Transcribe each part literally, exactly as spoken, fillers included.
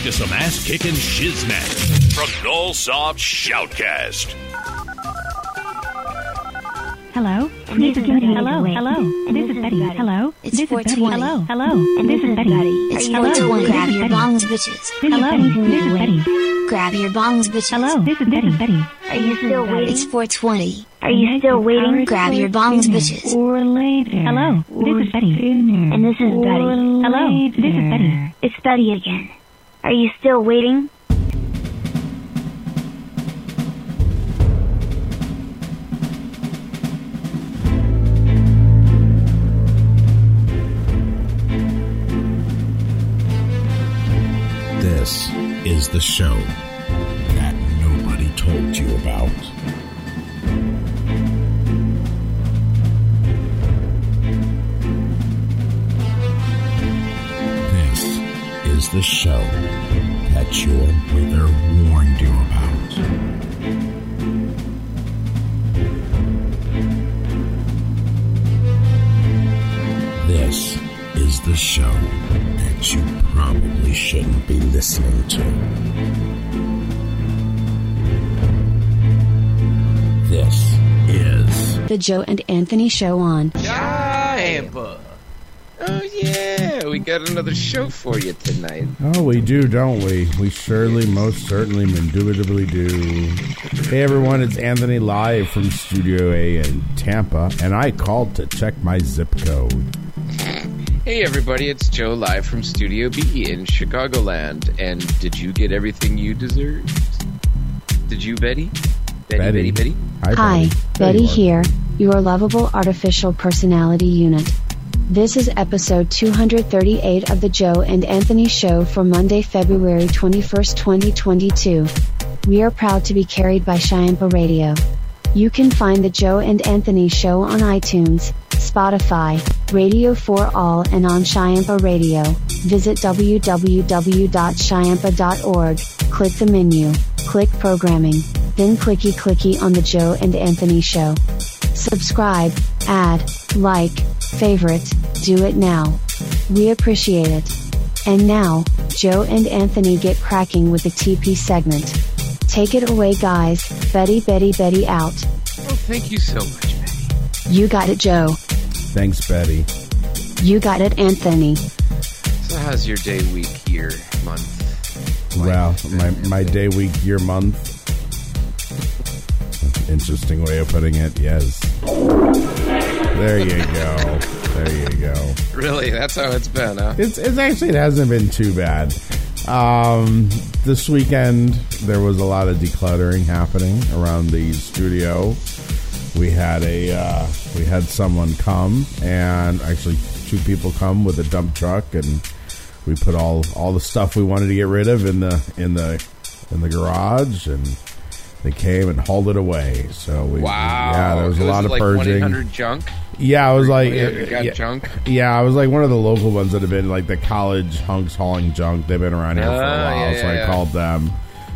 to some ass-kicking shiznit from Nullsoft Shoutcast. Hello, this is Betty. Hello, hello, this is Betty. Hello, it's this four is Betty. twenty. Hello, hello, this is Betty. It's four twenty. Grab your bongs, bitches. Hello, this is Betty. Grab your bongs, bitches. Hello, this is Betty. Betty. Are you still waiting? It's four twenty. Are you still waiting? Grab your bongs, bitches. Or later. Hello, this is Betty. And this is Betty. Hello, this is Betty. It's Betty again. Are you still waiting? This is the show that nobody told you about. This is the show that your mother warned you about. This is the show that you probably shouldn't be listening to. This is The Joe and Anthony Show on Giant. Oh yeah, we got another show for you tonight. Oh, we do, don't we? We surely, most certainly, indubitably do. Hey everyone, it's Anthony live from Studio A in Tampa, and I called to check my zip code. Hey everybody, it's Joe live from Studio B in Chicagoland. And did you get everything you deserved? Did you, Betty? Betty, Betty, Betty? Betty? Hi, Hi, Betty, Betty you here, your lovable artificial personality unit. This is episode two hundred thirty-eight of the Joe and Anthony Show for Monday, February twenty-first, twenty twenty-two. We are proud to be carried by Shyampa Radio. You can find the Joe and Anthony Show on iTunes, Spotify, Radio for All, and on Shyampa Radio. Visit w w w dot shyampa dot org, click the menu, click Programming, then clicky clicky on the Joe and Anthony Show. Subscribe, add, like, favorite, do it now. We appreciate it. And now, Joe and Anthony get cracking with the T P segment. Take it away, guys. Betty, Betty, Betty out. Oh, thank you so much, Betty. You got it, Joe. Thanks, Betty. You got it, Anthony. So how's your day, week, year, month? Well, my, my day, week, year, month. Interesting way of putting it, yes. There you go. There you go. Really? That's how it's been, huh? It's, it's actually, it hasn't been too bad. Um, this weekend, there was a lot of decluttering happening around the studio. We had a, uh, we had someone come, and actually two people come with a dump truck, and we put all, all the stuff we wanted to get rid of in the, in the, in the garage, and they came and hauled it away. So we, wow. We, yeah, there was a was lot of like purging. one eight hundred junk? Yeah, I was like, got yeah, junk. Yeah, I was like one of the local ones that have been like the college hunks hauling junk. They've been around here for a Uh, while, yeah, so I yeah. called them.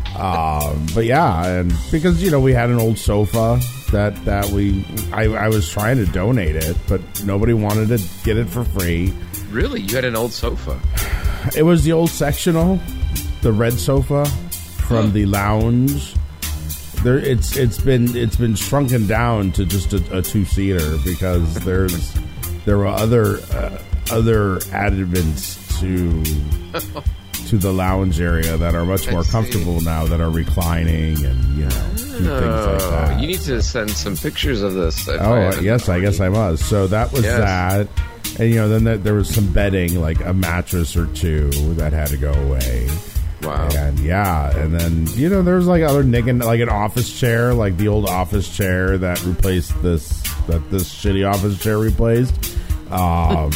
Um, but yeah, and because you know we had an old sofa that that we, I, I was trying to donate it, but nobody wanted to get it for free. Really? You had an old sofa? It was the old sectional, the red sofa from the lounge. There, it's it's been it's been shrunken down to just a, a two seater because there's there were other uh, other additives to to the lounge area that are much I more see. comfortable now, that are reclining and you know do things like Oh, that. you need to send some pictures of this. if I Oh haven't yes, I guess I already. must. So that was Yes. that, and you know then there, there was some bedding, like a mattress or two that had to go away. Wow. And yeah, and then you know there's like other nicking, like an office chair, like the old office chair that replaced this that this shitty office chair replaced, um,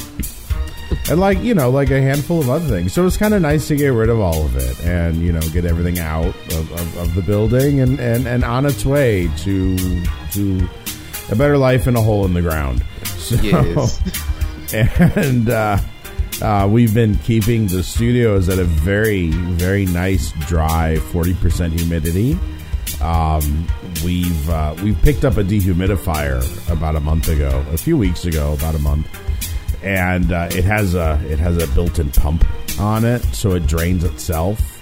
and like you know like a handful of other things. So it's kind of nice to get rid of all of it and you know get everything out of, of, of the building and, and, and on its way to to a better life and a hole in the ground. So, Yes. and. uh Uh, we've been keeping the studios at a very, very nice, dry, forty percent humidity. Um, we've uh, we've picked up a dehumidifier about a month ago, a few weeks ago, about a month, and uh, it has a it has a built-in pump on it, so it drains itself.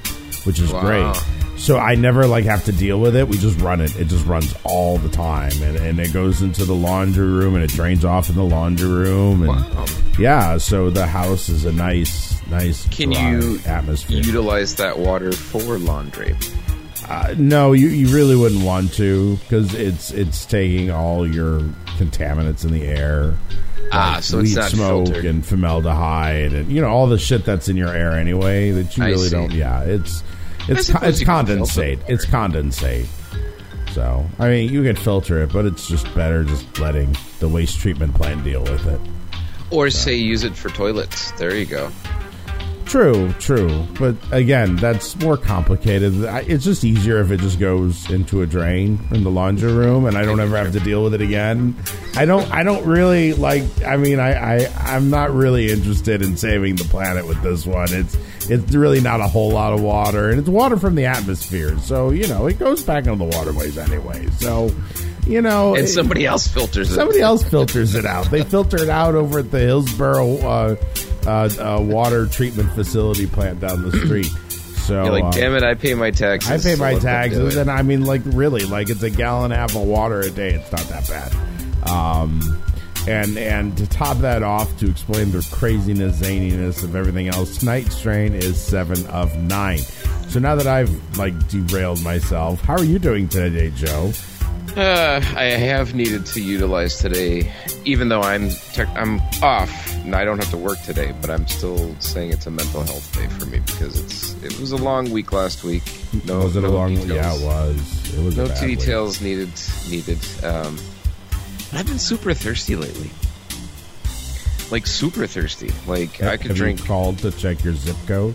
which is Wow. great. So I never like have to deal with it. We just run it. It just runs all the time, and, and it goes into the laundry room, and it drains off in the laundry room. And Wow. yeah, so the house is a nice, nice Can dry you atmosphere. utilize that water for laundry? Uh, no, you, you really wouldn't want to because it's it's taking all your contaminants in the air. Ah, like so it's weed not smoke filtered. and formaldehyde and you know all the shit that's in your air anyway that you I really see. don't. Yeah, it's it's I co- suppose it's you can filter condensate. water. It's condensate. So I mean, you can filter it, but it's just better just letting the waste treatment plant deal with it. Or say use it for toilets. There you go. True, true. But again, that's more complicated. I- It's just easier if it just goes into a drain in the laundry room, and I don't ever have to deal with it again. I don't. I don't really like. I mean, I, I. I'm not really interested in saving the planet with this one. It's. It's really not a whole lot of water, and it's water from the atmosphere. So you know, it goes back into the waterways anyway. So, you know, And it- somebody else filters it. Somebody else filters it out. They filter it out over at the Hillsborough uh, uh, uh, water treatment facility plant down the street. So You're like, uh, damn it, I pay my taxes. I pay so my let them do taxes, it. and I mean, like, really, like it's a gallon and a half of water a day. It's not that bad. Um, and and to top that off, to explain the craziness, zaniness of everything else, tonight's strain is seven of nine. So now that I've like derailed myself, how are you doing today, Joe? Uh, I have needed to utilize today, even though I'm tech I'm off and I don't have to work today. But I'm still saying it's a mental health day for me because it's it was a long week last week. No, was it no a long? details. Yeah, it was. It was. No a bad week. details needed. Needed. Um, but I've been super thirsty lately. Like super thirsty. Like I could Have drink. you called to check your zip code?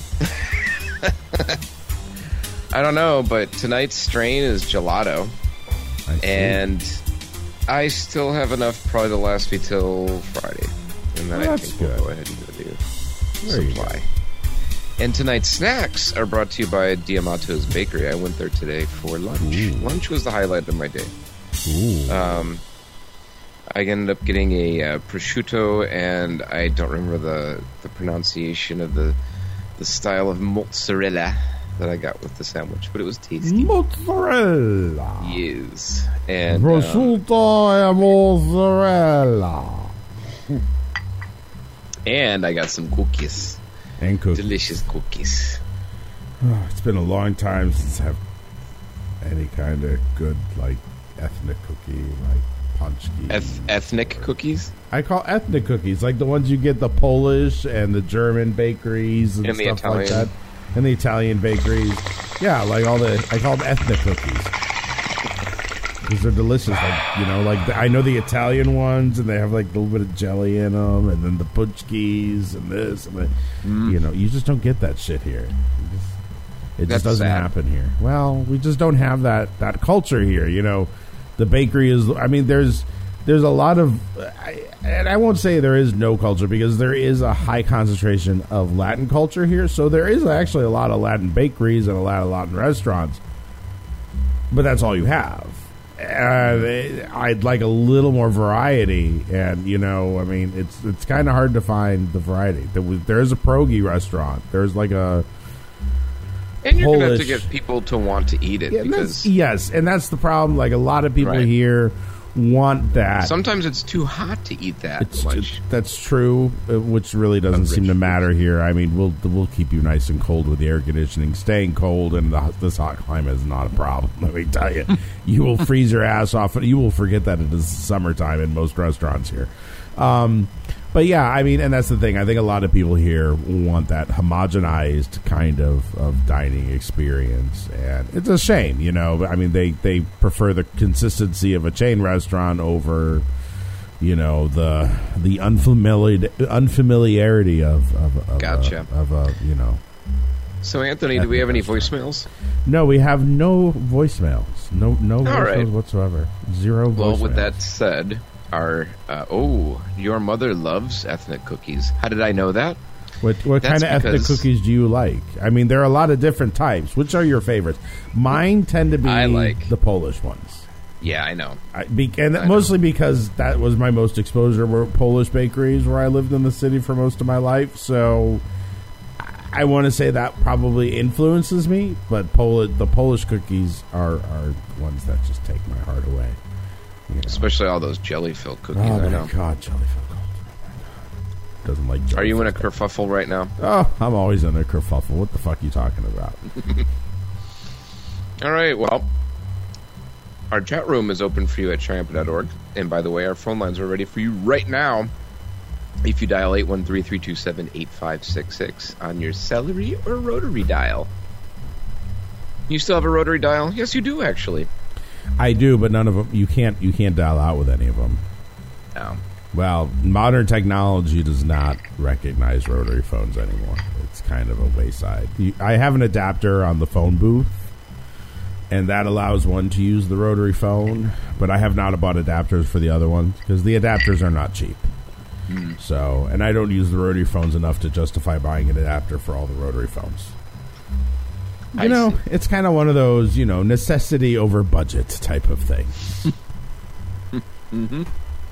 I don't know, but tonight's strain is gelato. I see. And I still have enough probably to last me till Friday. And then Well, I that's think we'll good. go ahead and do There you supply. And tonight's snacks are brought to you by Diamato's Bakery. I went there today for lunch. Ooh. Lunch was the highlight of my day. Ooh. Um, I ended up getting a uh, prosciutto, and I don't remember the, the pronunciation of the the style of mozzarella that I got with the sandwich, but it was tasty. Mozzarella. Yes. And um, Prosciutto e mozzarella. and I got some cookies. And cookies. Delicious cookies. Oh, it's been a long time since I've any kind of good, like, ethnic cookie, like punchki. Eth- ethnic cookies? I call ethnic cookies, like the ones you get the Polish and the German bakeries and, And the stuff like Italian. that. And the Italian bakeries. Yeah, like all the, I call them ethnic cookies. Because they're delicious. Like, you know, like, the, I know the Italian ones, and they have, like, a little bit of jelly in them, and then the punchkis, and this, and the, Mm. you know, you just don't get that shit here. You just, it That's just doesn't sad. happen here. Well, we just don't have that, that culture here, you know. The bakery is, I mean, there's there's a lot of, I, and I won't say there is no culture, because there is a high concentration of Latin culture here, so there is actually a lot of Latin bakeries and a lot of Latin restaurants, but that's all you have. And I'd like a little more variety, and, you know, I mean, it's it's kind of hard to find the variety. There was, there's a pierogi restaurant. There's like a, And you're going to have to Polish. get people to want to eat it yeah, because that's, yes, and that's the problem. Like, a lot of people Right. here want that. sometimes it's too hot to eat that It's, much. it- that's true, uh, which really doesn't Of seem rich to matter here. I mean, we'll we'll keep you nice and cold with the air conditioning. Staying cold in the, this hot climate is not a problem. Let me tell you, you will freeze your ass off, and you will forget that it is summertime in most restaurants here. Um, but yeah, I mean, and that's the thing. I think a lot of people here want that homogenized kind of, of dining experience, and it's a shame, you know. I mean, they, they prefer the consistency of a chain restaurant over, you know, the the unfamiliar unfamiliarity of of, of Gotcha. a, of a you know. So, Anthony, do we have any voicemails? No, we have no voicemails. No no voicemails right. whatsoever. Zero voicemails. Well, with that said, our uh, oh, your mother loves ethnic cookies. How did I know that? What what That's kind of ethnic because- cookies do you like? I mean, there are a lot of different types. Which are your favorites? Mine tend to be I like- the Polish ones. Yeah, I know. I, be, and I know. mostly because that was my most exposure were Polish bakeries where I lived in the city for most of my life. So, I, I want to say that probably influences me, but Pol- the Polish cookies are, are ones that just take my heart away. You know? Especially all those jelly-filled cookies. Oh, I my know. God, jelly-filled gold. Doesn't like jelly. Are you in a kerfuffle right now? Oh, I'm always in a kerfuffle. What the fuck are you talking about? All right, well, our chat room is open for you at triumph dot org. And by the way, our phone lines are ready for you right now. If you dial eight one three, three two seven, eight five six six on your celery or rotary dial. You still have a rotary dial? Yes, you do, actually. I do, but none of them. You can't. You can't dial out with any of them. No. Well, modern technology does not recognize rotary phones anymore. It's kind of a wayside. You, I have an adapter on the phone booth, and that allows one to use the rotary phone. But I have not bought adapters for the other ones because the adapters are not cheap. Mm. So, and I don't use the rotary phones enough to justify buying an adapter for all the rotary phones. You I know, see. It's kind of one of those, you know, necessity over budget type of thing. Mm-hmm.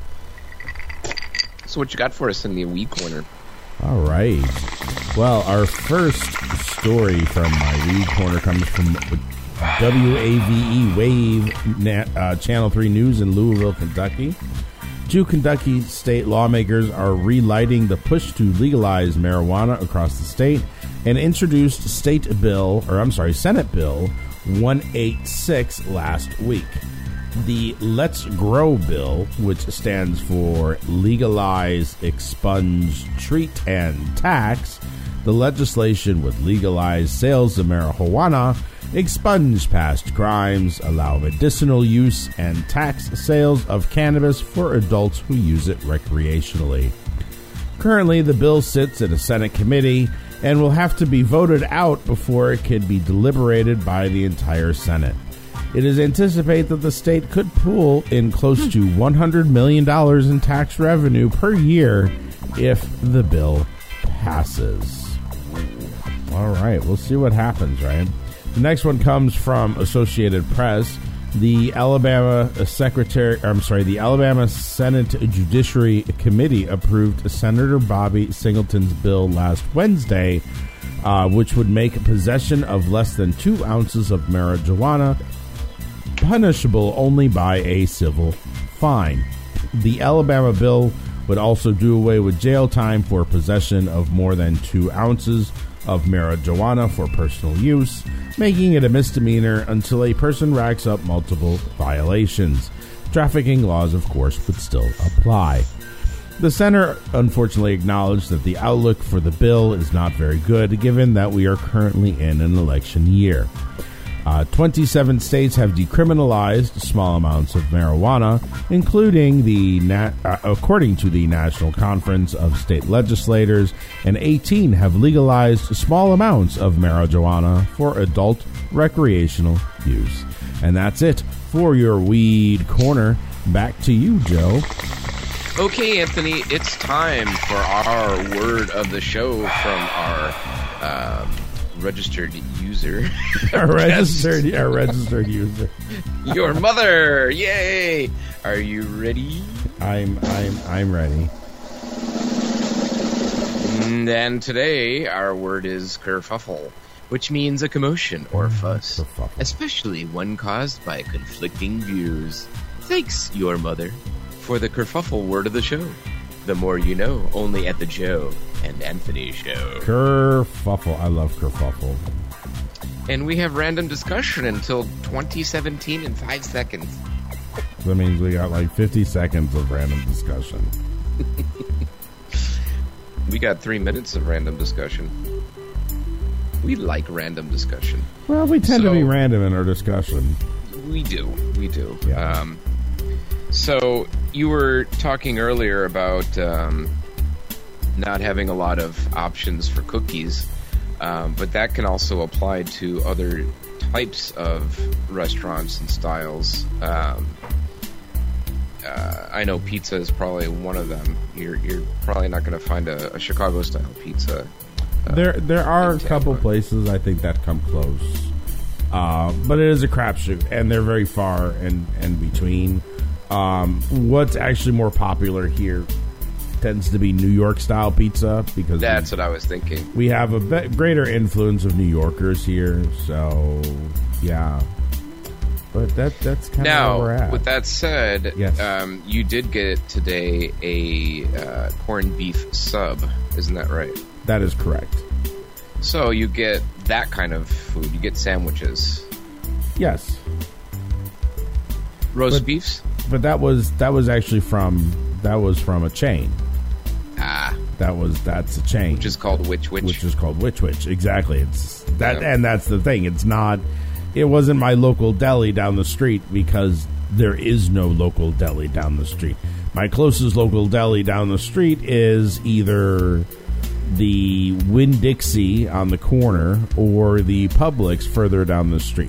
So what you got for us in the Wii Corner? All right. Well, our first story from my Wii Corner comes from W A V E Wave Nat, uh, Channel three News in Louisville, Kentucky. Two Kentucky state lawmakers are relighting the push to legalize marijuana across the state and introduced state bill, or I'm sorry, Senate Bill one eighty-six last week. The Let's Grow bill, which stands for Legalize, Expunge, Treat, and Tax, the legislation would legalize sales of marijuana, expunge past crimes, allow medicinal use, and tax sales of cannabis for adults who use it recreationally. Currently, the bill sits in a Senate committee and will have to be voted out before it can be deliberated by the entire Senate. It is anticipated that the state could pull in close to one hundred million dollars in tax revenue per year if the bill passes. All right, we'll see what happens, right? The next one comes from Associated Press. The Alabama Secretary, I'm sorry, the Alabama Senate Judiciary Committee approved Senator Bobby Singleton's bill last Wednesday, uh, which would make possession of less than two ounces of marijuana punishable only by a civil fine. The Alabama bill would also do away with jail time for possession of more than two ounces of marijuana for personal use, making it a misdemeanor until a person racks up multiple violations. Trafficking laws, of course, would still apply. The center unfortunately acknowledged that the outlook for the bill is not very good, given that we are currently in an election year. Uh, twenty-seven states have decriminalized small amounts of marijuana, including the nat- uh, according to the National Conference of State Legislators, and eighteen have legalized small amounts of marijuana for adult recreational use. And that's it for your Weed Corner. Back to you, Joe. Okay, Anthony, it's time for our word of the show from our um, registered user. our registered, our registered user. Your mother! Yay! Are you ready? I'm, I'm, I'm ready. And today our word is kerfuffle, which means a commotion or fuss, kerfuffle. Especially one caused by conflicting views. Thanks, your mother, for the kerfuffle word of the show. The more you know, only at the Joe and Anthony Show. Kerfuffle. I love kerfuffle. And we have random discussion until twenty seventeen in five seconds. That means we got like fifty seconds of random discussion. We got three minutes of random discussion. We like random discussion. Well, we tend so, to be random in our discussion. We do. We do. Yeah. Um, so you were talking earlier about um, not having a lot of options for cookies, um, but that can also apply to other types of restaurants and styles. Um, uh, I know pizza is probably one of them. You're you're probably not going to find a, a Chicago style pizza. Uh, there there are a couple places I think that come close, uh, but it is a crapshoot, and they're very far and and between. Um, what's actually more popular here tends to be New York style pizza because That's we, what I was thinking. we have a be- greater influence of New Yorkers here. So, yeah. But that that's kind of where we're Now, at. with that said, Yes. um, you did get today a uh, corned beef sub. Isn't that right? That is correct. So you get that kind of food. You get sandwiches. Yes. Roast But- beefs? But that was that was actually from that was from a chain. Ah, That was that's a chain. which is called Witch Witch. which is called Witch Witch. Exactly. It's that, Yeah. and that's the thing. It's not. It wasn't my local deli down the street because there is no local deli down the street. My closest local deli down the street is either the Winn-Dixie on the corner or the Publix further down the street.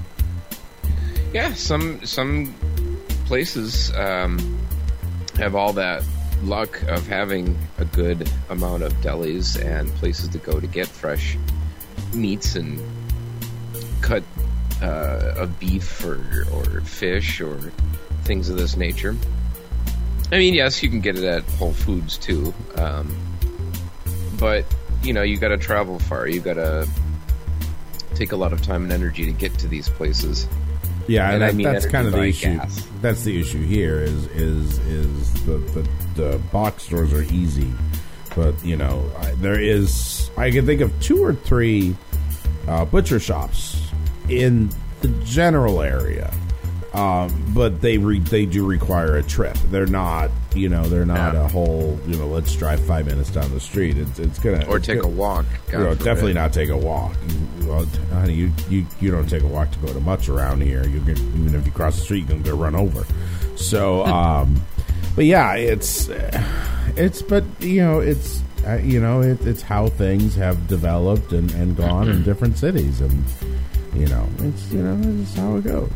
Yeah, some some places um, have all that luck of having a good amount of delis and places to go to get fresh meats and cut uh, of beef or, or fish or things of this nature. I mean, yes, you can get it at Whole Foods too, um, but you know, you got to travel far. You got to take a lot of time and energy to get to these places. Yeah, And that, I mean that's energy kind of the by issue. gas. That's the issue here. Is is is the the, the box stores are easy, but you know I, there is. I can think of two or three uh, butcher shops in the general area, um, but they re, they do require a trip. They're not, you know, they're not Yeah. a whole. You know, let's drive five minutes down the street. It's it's gonna Or it's take a gonna- walk. God You know, forbid. definitely not take a walk. Well, honey, you, you, you don't take a walk to go to much around here. You can, even if you cross the street, you can get run over. So, um, but yeah, it's it's but you know it's uh, you know it, it's how things have developed and, and gone in different cities, and you know it's you know it's how it goes.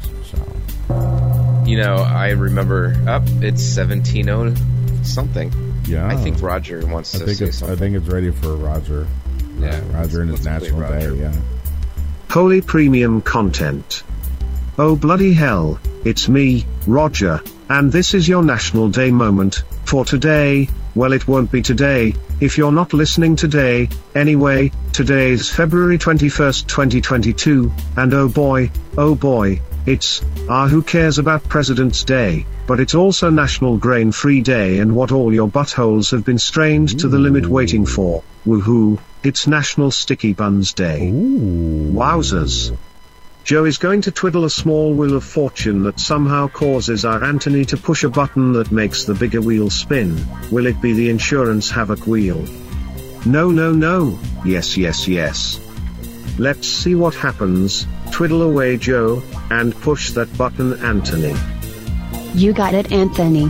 So You know, I remember up. it's seventeen oh something. yeah, I think Roger wants I to think say it's something. I think it's ready for Roger. Yeah, Roger and his let's play national day. Roger. Yeah. Holy premium content. Oh bloody hell, it's me, Roger, and this is your National Day moment, for today. Well, it won't be today, if you're not listening today. Anyway, today's February twenty-first, twenty twenty-two, and oh boy, oh boy, it's, ah who cares about President's Day, but it's also National Grain-Free Day and what all your buttholes have been strained to the limit waiting for. Woohoo, it's National Sticky Buns Day. Ooh. Wowzers. Joe is going to twiddle a small wheel of fortune that somehow causes our Anthony to push a button that makes the bigger wheel spin. Will it be the insurance havoc wheel? No, no, no. Yes, yes, yes. Let's see what happens. Twiddle away, Joe, and push that button, Anthony. You got it, Anthony.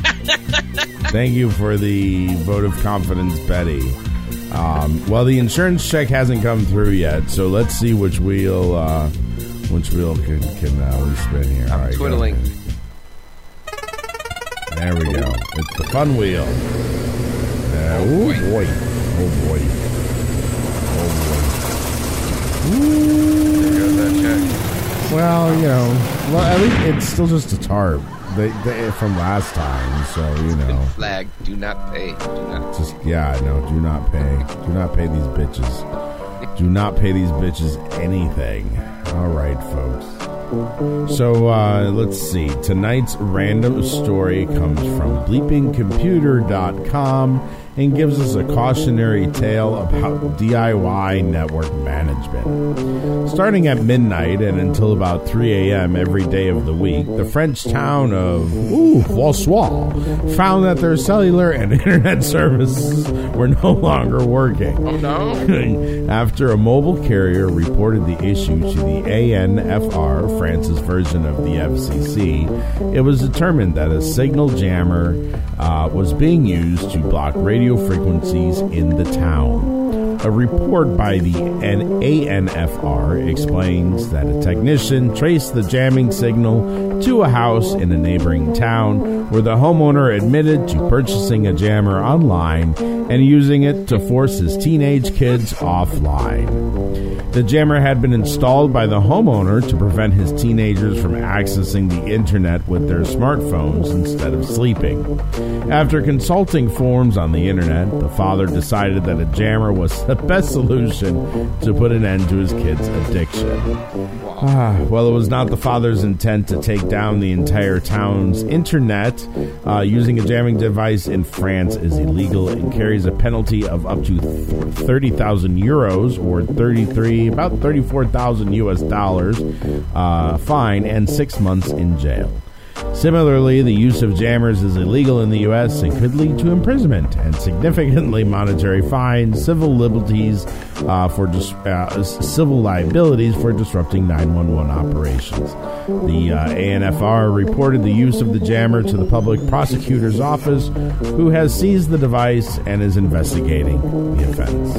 Thank you for the vote of confidence, Betty. Um, well, the insurance check hasn't come through yet, so let's see which wheel, uh, which wheel can can uh, we spin here. All I'm right, go. twiddling. There we go. It's the fun wheel. Uh, oh boy. boy! Oh boy! Oh There goes that check. boy! Well, you know, well, at least it's still just a tarp. They, they from last time, so you know. Flag, do not pay. Do not. Just yeah, no, do not pay. Do not pay these bitches. Do not pay these bitches anything. All right, folks. So uh, let's see. Tonight's random story comes from bleeping computer dot com and gives us a cautionary tale about D I Y network management. Starting at midnight and until about three a.m. every day of the week, the French town of ooh, François found that their cellular and internet services were no longer working. Oh no! After a mobile carrier reported the issue to the A N F R, France's version of the F C C, it was determined that a signal jammer uh, was being used to block radio frequencies in the town. A report by the A N F R explains that a technician traced the jamming signal to a house in a neighboring town where the homeowner admitted to purchasing a jammer online and using it to force his teenage kids offline. The jammer had been installed by the homeowner to prevent his teenagers from accessing the internet with their smartphones instead of sleeping. After consulting forums on the internet, the father decided that a jammer was the best solution to put an end to his kids' addiction. Ah, well, it was not the father's intent to take down the entire town's internet. Uh, using a jamming device in France is illegal and carries a penalty of up to thirty thousand euros or thirty-three, about thirty-four thousand U S dollars uh, fine and six months in jail. Similarly, the use of jammers is illegal in the U S and could lead to imprisonment and significantly monetary fines, civil liberties uh, for dis- uh, civil liabilities for disrupting nine one one operations. The uh, A N F R reported the use of the jammer to the public prosecutor's office, who has seized the device and is investigating the offense.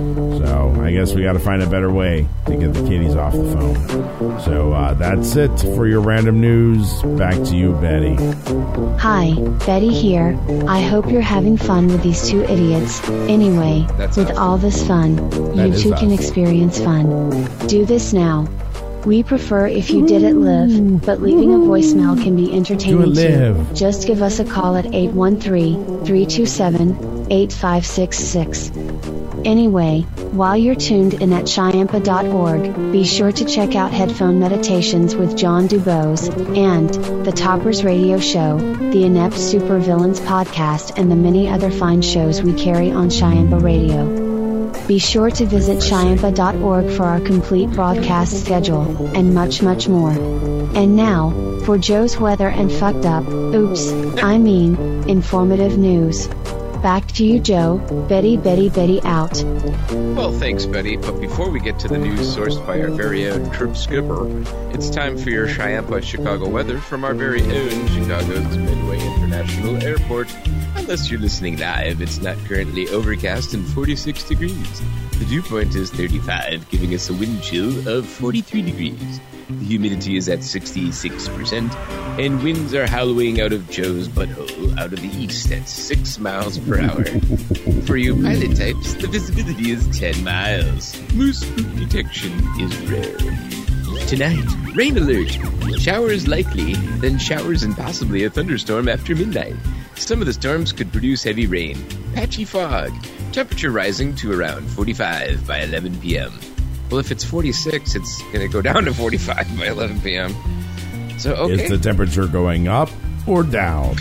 So I guess we got to find a better way to get the kiddies off the phone. So uh, that's it for your random news. Back to you, Betty. Hi, Betty here. I hope you're having fun with these two idiots. Anyway, That's with us. all this fun, That you is two can us. experience fun. Do this now. We prefer if you did it live, but leaving a voicemail can be entertaining Do it too. live. Just give us a call at eight one three, three two seven, eight five six six. Anyway, while you're tuned in at Chiampa dot org, be sure to check out Headphone Meditations with John Dubose, and The Toppers Radio Show, the Inept Supervillains podcast, and the many other fine shows we carry on Chiampa Radio. Be sure to visit Chiampa dot org for our complete broadcast schedule, and much, much more. And now, for Joe's weather and fucked up, oops, I mean, informative news. Back to you, Joe. Betty, Betty, Betty out. Well, thanks, Betty. But before we get to the news sourced by our very own Trip Skipper, it's time for your Chiampa Chicago weather from our very own Chicago's Midway International Airport. Unless you're listening live, it's not currently overcast and forty-six degrees. The dew point is thirty-five, giving us a wind chill of forty-three degrees. The humidity is at sixty-six percent, and winds are howling out of Joe's butthole out of the east at six miles per hour. For you pilot types, the visibility is ten miles. Moose spook detection is rare. Tonight, rain alert. Showers likely, then showers and possibly a thunderstorm after midnight. Some of the storms could produce heavy rain. Patchy fog. Temperature rising to around forty-five by eleven p.m. Well, if it's forty-six, it's going to go down to forty-five by eleven p.m. So, okay. Is the temperature going up or down?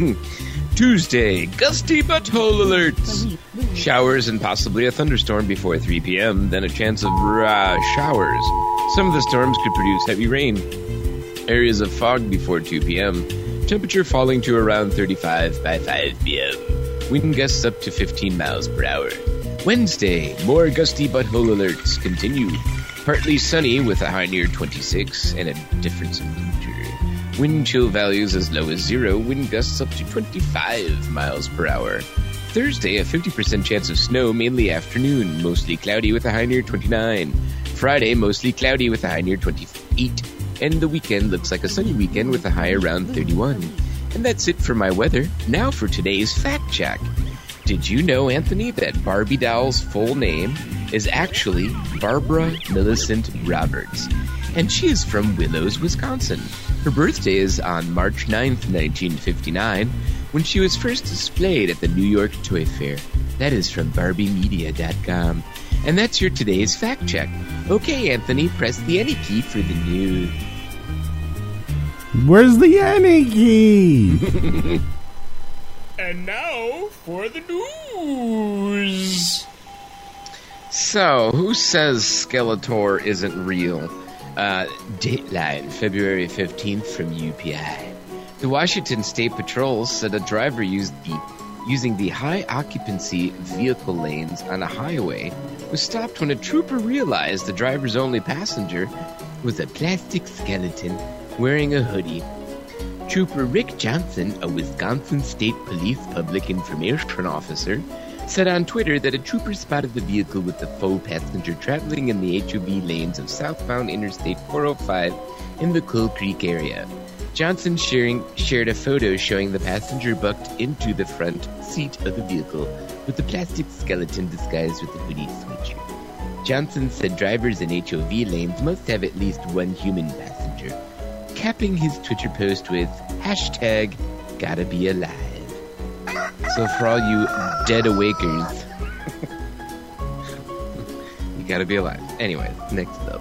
Tuesday, gusty butthole alerts. Showers and possibly a thunderstorm before three p.m., then a chance of uh, showers. Some of the storms could produce heavy rain. Areas of fog before two p.m. Temperature falling to around thirty-five by five p.m. Wind gusts up to fifteen miles per hour. Wednesday, more gusty butthole alerts continue. Partly sunny with a high near twenty-six and a difference in temperature. Wind chill values as low as zero, wind gusts up to twenty-five miles per hour. Thursday, a fifty percent chance of snow, mainly afternoon, mostly cloudy with a high near twenty-nine. Friday, mostly cloudy with a high near twenty-eight. And the weekend looks like a sunny weekend with a high around thirty-one. And that's it for my weather. Now for today's fact check. Did you know, Anthony, that Barbie doll's full name is actually Barbara Millicent Roberts? And she is from Willows, Wisconsin. Her birthday is on March ninth, nineteen fifty-nine, when she was first displayed at the New York Toy Fair. That is from Barbie Media dot com. And that's your today's fact check. Okay, Anthony, press the any key for the news. Where's the any key? And now for the news. So, who says Skeletor isn't real? Uh, Dateline, February fifteenth from U P I. The Washington State Patrol said a driver used the, using the high occupancy vehicle lanes on a highway was stopped when a trooper realized the driver's only passenger was a plastic skeleton wearing a hoodie. Trooper Rick Johnson, a Wisconsin State Police public information officer, said on Twitter that a trooper spotted the vehicle with the faux passenger traveling in the H O V lanes of southbound Interstate four oh five in the Coal Creek area. Johnson sharing, shared a photo showing the passenger bucked into the front seat of the vehicle with a plastic skeleton disguised with a hoodie sweatshirt. Johnson said drivers in H O V lanes must have at least one human passenger, capping his Twitter post with hashtag gotta be alive. So for all you dead awakers, you gotta be alive. Anyway, next up.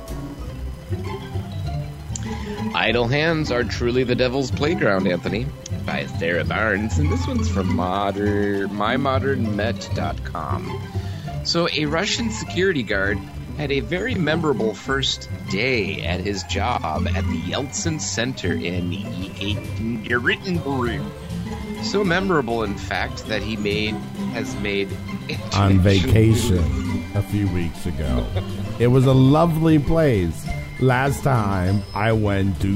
Idle Hands Are Truly the Devil's Playground, Anthony, by Sarah Barnes. And this one's from modern, my modern met dot com. So a Russian security guard had a very memorable first day at his job at the Yeltsin Center in Yekaterinburg. So memorable, in fact, that he made has made on vacation a few weeks ago. It was a lovely place. Last time I went to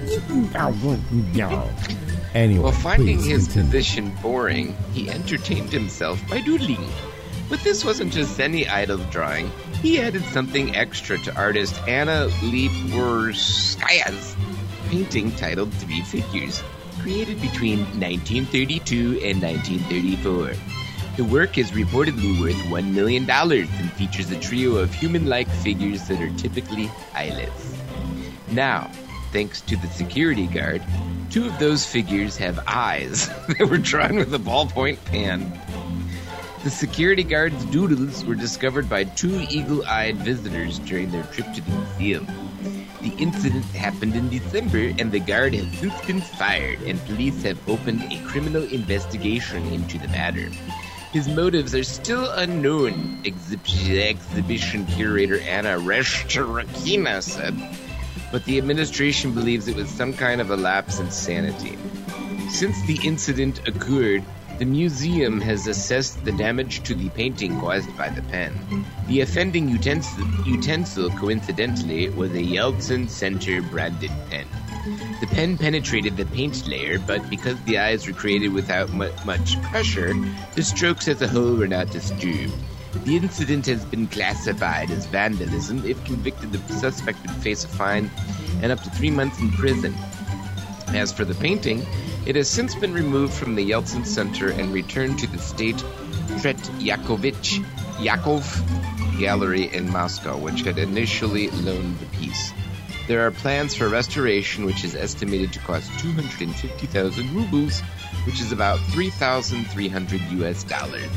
anyway. Well, finding please his continue. position boring, he entertained himself by doodling. But this wasn't just any idle drawing. He added something extra to artist Anna Liborskaya's painting titled Three Figures, created between nineteen thirty-two and nineteen thirty-four. The work is reportedly worth one million dollars and features a trio of human-like figures that are typically eyeless. Now, thanks to the security guard, two of those figures have eyes that were drawn with a ballpoint pen. The security guard's doodles were discovered by two eagle-eyed visitors during their trip to the museum. The incident happened in December, and the guard has since been fired, and police have opened a criminal investigation into the matter. His motives are still unknown, exhib- exhibition curator Anna Reshtarakina said, but the administration believes it was some kind of a lapse in sanity. Since the incident occurred, the museum has assessed the damage to the painting caused by the pen. The offending utensil, utensil coincidentally, was a Yeltsin Center branded pen. The pen penetrated the paint layer, but because the eyes were created without mu- much pressure, the strokes as a whole were not disturbed. The incident has been classified as vandalism. If convicted, the suspect would face a fine and up to three months in prison. As for the painting, it has since been removed from the Yeltsin Center and returned to the State Tretyakovich Yakov Gallery in Moscow, which had initially loaned the piece. There are plans for restoration, which is estimated to cost two hundred fifty thousand rubles, which is about three thousand three hundred U S dollars.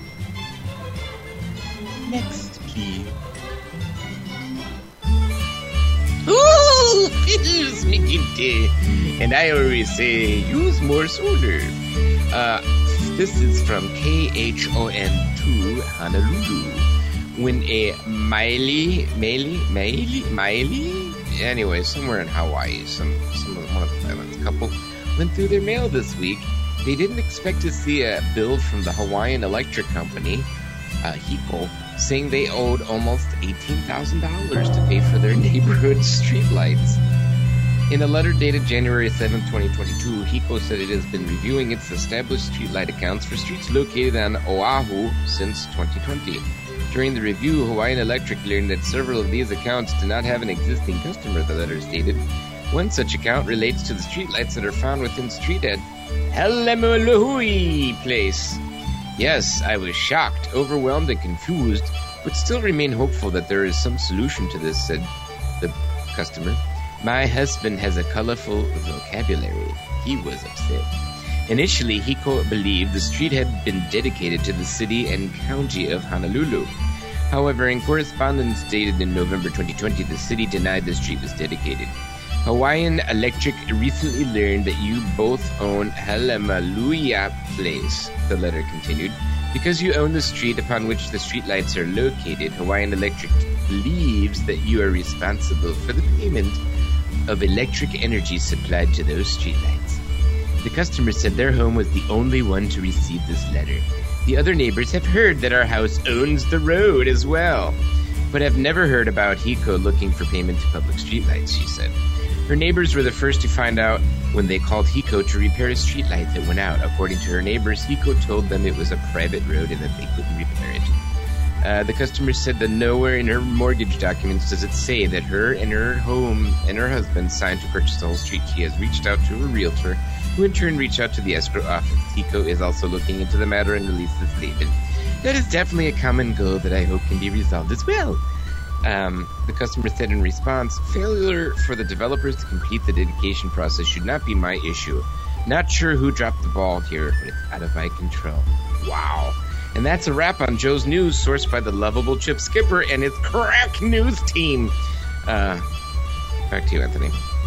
Next, please. Ooh, feels me guilty. And I always say, use more solar. Uh, this is from K H O N two, Honolulu. When a Miley, Miley, Miley, Miley? Anyway, somewhere in Hawaii, some, some of one of the islands couple went through their mail this week. They didn't expect to see a bill from the Hawaiian Electric Company, uh, HECO, saying they owed almost eighteen thousand dollars to pay for their neighborhood streetlights. In a letter dated January seventh, twenty twenty-two, HECO said it has been reviewing its established streetlight accounts for streets located on Oahu since twenty twenty. During the review, Hawaiian Electric learned that several of these accounts do not have an existing customer, the letter stated. One such account relates to the streetlights that are found within street at Halemalui Place. Yes, I was shocked, overwhelmed, and confused, but still remain hopeful that there is some solution to this, said the customer. My husband has a colorful vocabulary. He was upset. Initially, HECO believed the street had been dedicated to the city and county of Honolulu. However, in correspondence dated in November twenty twenty, the city denied the street was dedicated. Hawaiian Electric recently learned that you both own Halemaluia Place, the letter continued. Because you own the street upon which the streetlights are located, Hawaiian Electric believes that you are responsible for the payment of electric energy supplied to those streetlights. The customer said their home was the only one to receive this letter. The other neighbors have heard that our house owns the road as well, but have never heard about HECO looking for payment to public streetlights, she said. Her neighbors were the first to find out when they called HECO to repair a streetlight that went out. According to her neighbors, HECO told them it was a private road and that they couldn't repair it. Uh, the customer said that nowhere in her mortgage documents does it say that her and her home and her husband signed to purchase the whole street. She has reached out to a realtor, who in turn reached out to the escrow office. Tico is also looking into the matter and released a statement. That is definitely a common goal that I hope can be resolved as well. Um, the customer said in response, failure for the developers to complete the dedication process should not be my issue. Not sure who dropped the ball here, but it's out of my control. Wow. And that's a wrap on Joe's News, sourced by the lovable Chip Skipper and his crack news team. Uh, back to you, Anthony.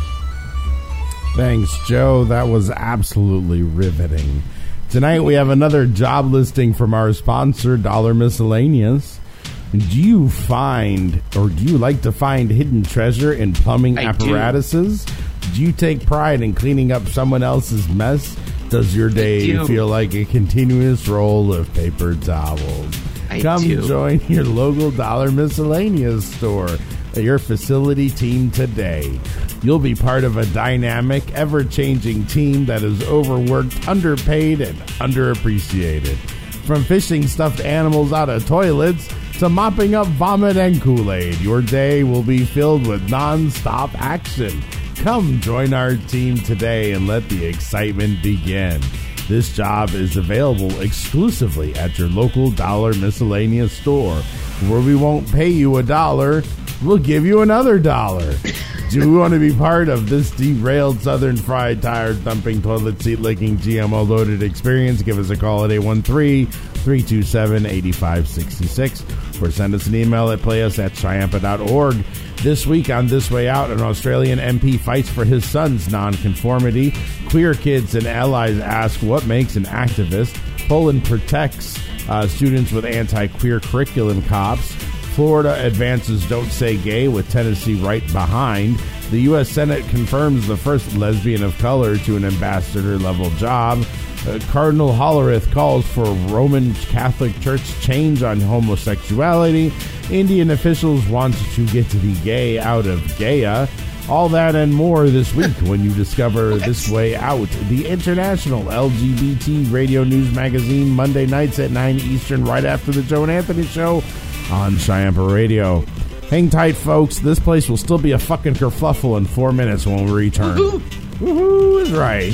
Thanks, Joe. That was absolutely riveting. Tonight we have another job listing from our sponsor, Dollar Miscellaneous. Do you find, or do you like to find hidden treasure in plumbing I apparatuses? Do. do you take pride in cleaning up someone else's mess? Does your day feel like a continuous roll of paper towels? I Come do. join your local Dollar Miscellaneous store, your facility team today. You'll be part of a dynamic, ever-changing team that is overworked, underpaid, and underappreciated. From fishing stuffed animals out of toilets to mopping up vomit and Kool-Aid, your day will be filled with non-stop action. Come join our team today and let the excitement begin. This job is available exclusively at your local Dollar Miscellaneous store, where we won't pay you a dollar, we'll give you another dollar. Do you want to be part of this derailed, southern fried, tired, thumping, toilet seat licking, G M O-loaded experience? Give us a call at eight one three, three two seven, eight five six six or send us an email at playus at sciampa dot org. This week on This Way Out, an Australian M P fights for his son's nonconformity. Queer kids and allies ask what makes an activist. Poland protects uh, students with anti-queer curriculum cops. Florida advances Don't Say Gay with Tennessee right behind. The U S Senate confirms the first lesbian of color to an ambassador-level job. Uh, Cardinal Hollerith calls for Roman Catholic Church change on homosexuality. Indian officials want to get the gay out of Gaia. All that and more this week when you discover This Way Out, the international L G B T radio news magazine, Monday nights at nine Eastern, right after the Joe and Anthony Show on Sciampa Radio. Hang tight, folks. This place will still be a fucking kerfluffle in four minutes when we return. Woohoo! Woohoo is right.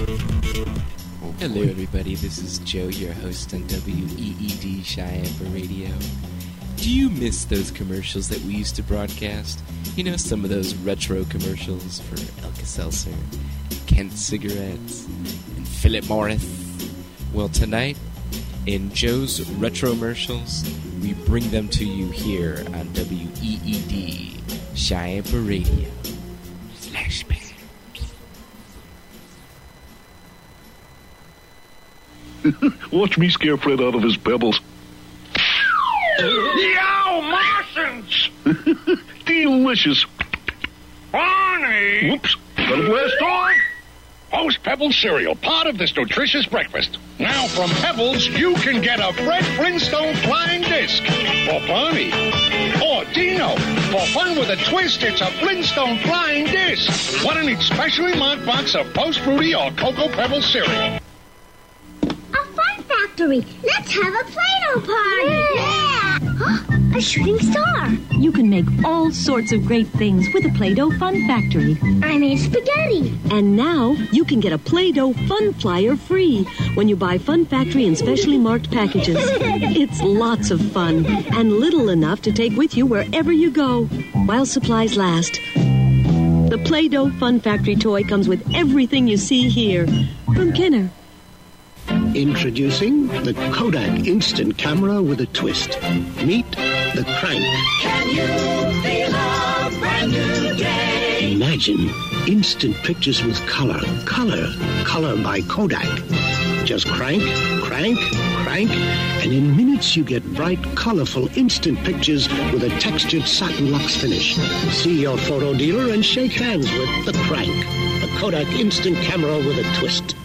Hello, everybody. This is Joe, your host on W E E D Sciampa Radio. Do you miss those commercials that we used to broadcast? You know, some of those retro commercials for Alka-Seltzer, Kent cigarettes, and Philip Morris. Well, tonight, in Joe's Retro-mercials, we bring them to you here on W E E D Sciampa Radio. Flashback. Watch me scare Fred out of his pebbles. Yo, Martians! Delicious. Barney! Whoops. Got a blast on? Post Pebbles cereal, part of this nutritious breakfast. Now from Pebbles, you can get a Fred Flintstone flying disc. For Barney. Or Dino. For fun with a twist, it's a Flintstone flying disc. What an each specially marked box of Post Fruity or Cocoa Pebbles cereal. Factory. Let's have a Play-Doh party. Yeah! yeah. A shooting star. You can make all sorts of great things with a Play-Doh Fun Factory. I made spaghetti. And now you can get a Play-Doh Fun Flyer free when you buy Fun Factory in specially marked packages. It's lots of fun and little enough to take with you wherever you go while supplies last. The Play-Doh Fun Factory toy comes with everything you see here from Kenner. Introducing the Kodak Instant Camera with a twist. Meet the Crank. Can you feel a brand new day? Imagine instant pictures with color. Color. Color by Kodak. Just crank, crank, crank, and in minutes you get bright, colorful, instant pictures with a textured satin luxe finish. See your photo dealer and shake hands with the Crank. The Kodak Instant Camera with a twist.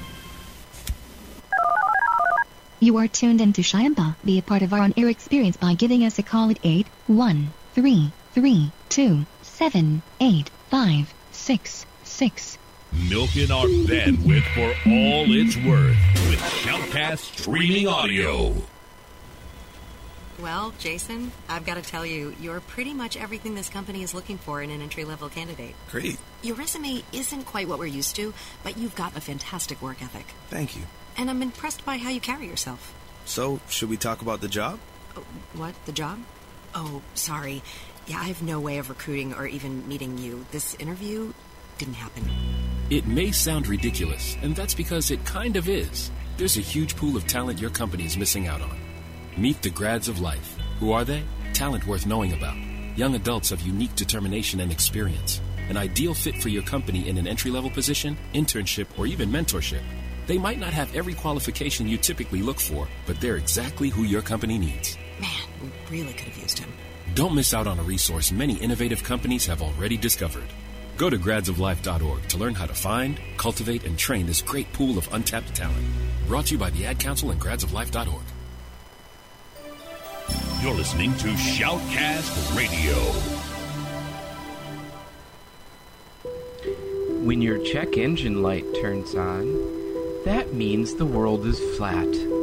You are tuned into Sciampa. Be a part of our on-air experience by giving us a call at eight one three three two seven eight five six six. Milking our bandwidth for all it's worth with Shoutcast streaming audio. Well, Jason, I've got to tell you, you're pretty much everything this company is looking for in an entry-level candidate. Great. Your resume isn't quite what we're used to, but you've got a fantastic work ethic. Thank you. And I'm impressed by how you carry yourself. So, should we talk about the job? Oh, what? The job? Oh, sorry. Yeah, I have no way of recruiting or even meeting you. This interview didn't happen. It may sound ridiculous, and that's because it kind of is. There's a huge pool of talent your company is missing out on. Meet the grads of life. Who are they? Talent worth knowing about. Young adults of unique determination and experience. An ideal fit for your company in an entry-level position, internship, or even mentorship. They might not have every qualification you typically look for, but they're exactly who your company needs. Man, we really could have used him. Don't miss out on a resource many innovative companies have already discovered. Go to grads of life dot org to learn how to find, cultivate, and train this great pool of untapped talent. Brought to you by the Ad Council and grads of life dot org. You're listening to Shoutcast Radio. When your check engine light turns on, that means the world is flat.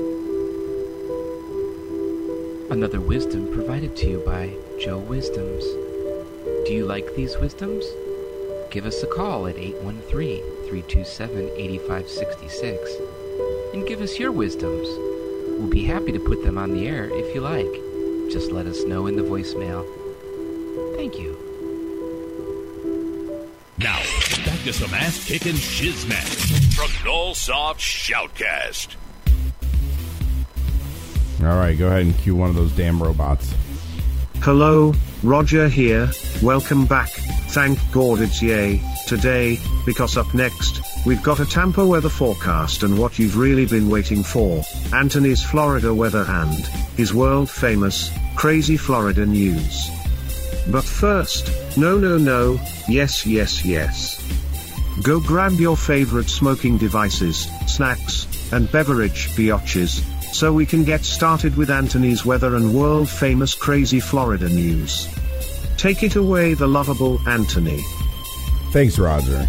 Another wisdom provided to you by Joe Wisdoms. Do you like these wisdoms? Give us a call at eight one three, three two seven, eight five six six and give us your wisdoms. We'll be happy to put them on the air if you like. Just let us know in the voicemail. Thank you. Now, back to some ass-kicking shiznit from Nullsoft Shoutcast. All right, go ahead and cue one of those damn robots. Hello, Roger here. Welcome back. Thank God it's yay today, because up next, we've got a Tampa weather forecast and what you've really been waiting for, Anthony's Florida weather and his world-famous, crazy Florida news. But first, no no no, yes yes yes. Go grab your favorite smoking devices, snacks, and beverage biatches, so we can get started with Anthony's weather and world-famous crazy Florida news. Take it away, the lovable Anthony. Thanks, Roger.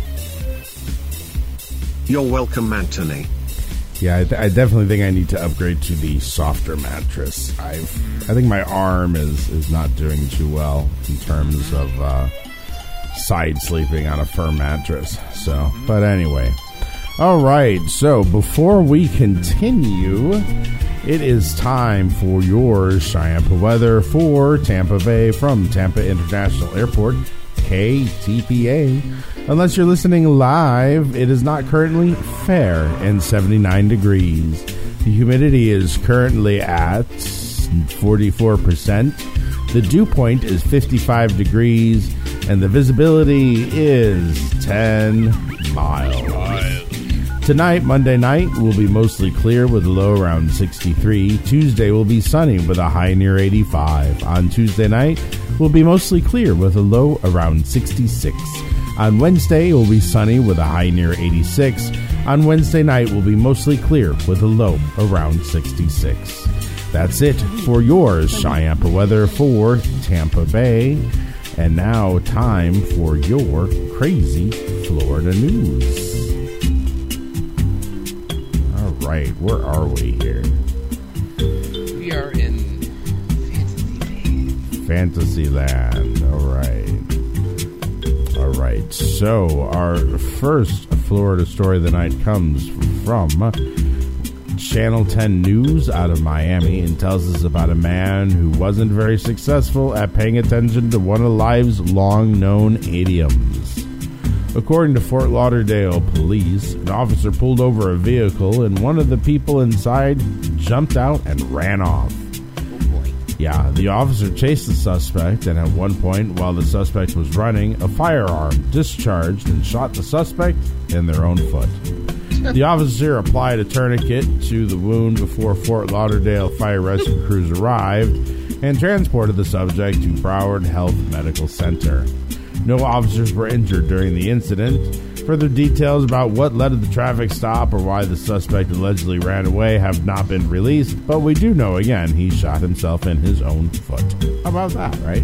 You're welcome, Anthony. Yeah, I, th- I definitely think I need to upgrade to the softer mattress. I've, I think my arm is, is not doing too well in terms of uh, side sleeping on a firm mattress. So, but anyway. All right, so before we continue, it is time for your Cheyenne weather for Tampa Bay from Tampa International Airport, K T P A. Unless you're listening live, it is not currently fair and seventy-nine degrees. The humidity is currently at forty-four percent. The dew point is fifty-five degrees, and the visibility is ten miles. Tonight, Monday night, will be mostly clear with a low around sixty-three. Tuesday will be sunny with a high near eighty-five. On Tuesday night, will be mostly clear with a low around sixty-six. On Wednesday, it will be sunny with a high near eighty-six. On Wednesday night, will be mostly clear with a low around sixty-six. That's it for your Cheyenne weather for Tampa Bay. And now, time for your crazy Florida news. All right, where are we here? We are in Fantasyland. All right. All right. So, our first Florida story of the night comes from Channel ten News out of Miami and tells us about a man who wasn't very successful at paying attention to one of life's long-known idioms. According to Fort Lauderdale police, an officer pulled over a vehicle and one of the people inside jumped out and ran off. Yeah, the officer chased the suspect, and at one point, while the suspect was running, a firearm discharged and shot the suspect in their own foot. The officer applied a tourniquet to the wound before Fort Lauderdale fire rescue crews arrived and transported the subject to Broward Health Medical Center. No officers were injured during the incident. Further details about what led to the traffic stop or why the suspect allegedly ran away have not been released, but we do know, again, he shot himself in his own foot. How about that, right?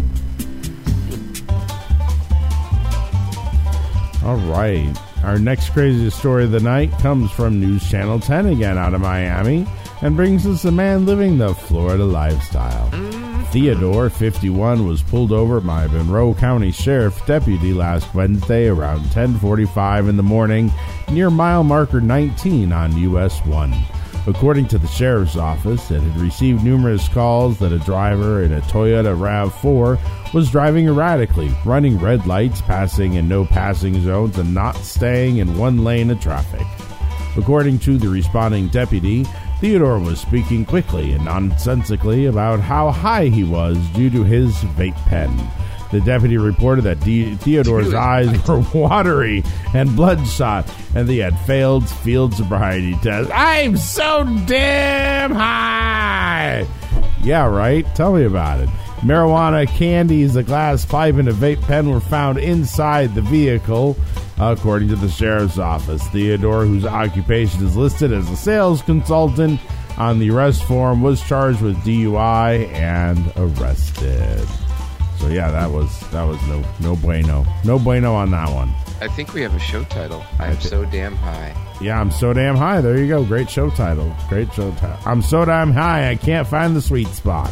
All right. Our next craziest story of the night comes from News Channel ten, again out of Miami, and brings us a man living the Florida lifestyle. Theodore, fifty-one, was pulled over by Monroe County Sheriff deputy last Wednesday around ten forty-five in the morning near mile marker nineteen on U S one. According to the sheriff's office, it had received numerous calls that a driver in a Toyota RAV four was driving erratically, running red lights, passing in no passing zones, and not staying in one lane of traffic. According to the responding deputy, Theodore was speaking quickly and nonsensically about how high he was due to his vape pen. The deputy reported that D- Theodore's eyes were watery and bloodshot, and he had failed field sobriety test. I'm so damn high! Yeah, right? Tell me about it. Marijuana, candies, a glass pipe, and a vape pen were found inside the vehicle, according to the sheriff's office. Theodore, whose occupation is listed as a sales consultant on the arrest form, was charged with D U I and arrested. So yeah, that was that was no no bueno, no bueno on that one. I think we have a show title. I'm so damn high. Yeah, I'm so damn high. There you go. Great show title. Great show title. I'm so damn high, I can't find the sweet spot.